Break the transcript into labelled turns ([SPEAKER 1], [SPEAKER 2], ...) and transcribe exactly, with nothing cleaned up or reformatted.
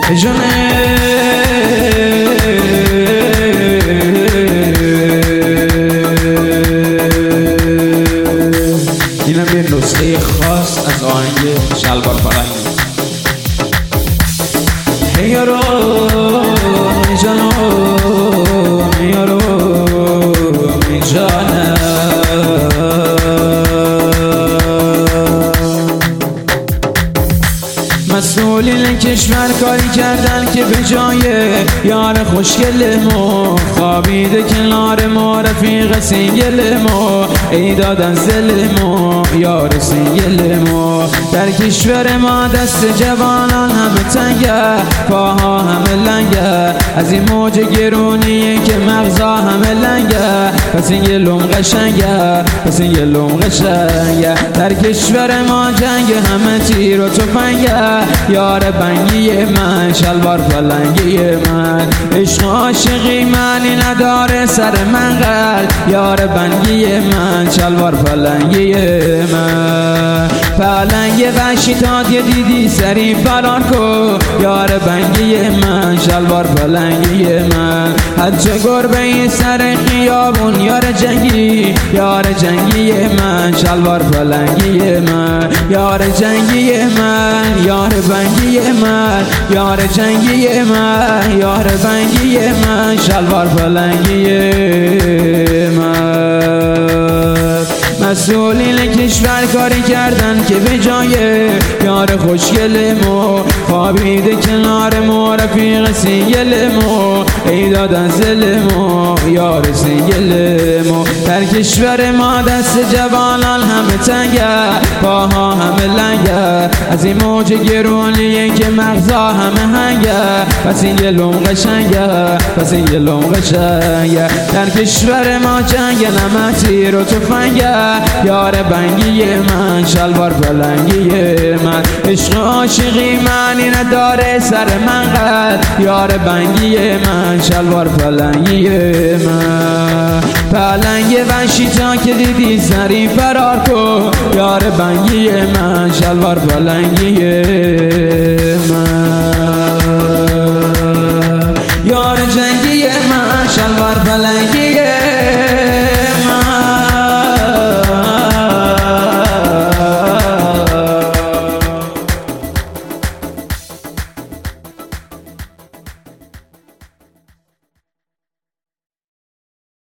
[SPEAKER 1] جونه اینم یه نسخه خاص از آهنگ شلوار پلنگی. یارو جانو یارو جانم مسئولین کشور کاری کردن که به جای یار خوشگل ما خوابیده کنار ما رفیق سینگل ما ای دادن زل ما یار سینگل ما. در کشور ما دست جوانان همه تنگه پاها همه لنگه از این موج گرونیه که مغزا همه لنگه پس این یه لوم قشنگه پس این یه لوم قشنگه. در کشور ما جنگ همه تیر و تفنگه یار بنگی من شلوار پلنگی من عشق عاشقی منی نداره سر من قلب یار بنگی من شلوار پلنگی من. پلنگ وحشی تا دیدی سری فرار کن یار بنگی من شلوار پلنگی من. حج گربه سر خیابون یار جنگی یار جنگی من شلوار پلنگی من یار جنگی من یار بنگی من یار جنگی من یار بنگی من شلوار پلنگی من. مسئولین کشور کاری کردن که به جای یار خوشگل ما خوابیده کنار ما رفیق سینگل ما ای دادن زل ما یار سینگل ما. در کشور ما دست جوانان همه تنگه پاها همه لنگه از این موج گرونیه که مغزا همه هنگه پس این یه لوم قشنگه پس این یه لوم قشنگه. در کشور ما جنگ نمه تیر و تفنگه یار بنگی من شلوار پلنگی من عشق عاشقی منی نداره سر من قد یار بنگی من شلوار پلنگی من. پلنگ وحشی تا که دیدی سری فرار کن یار بنگی من شلوار پلنگی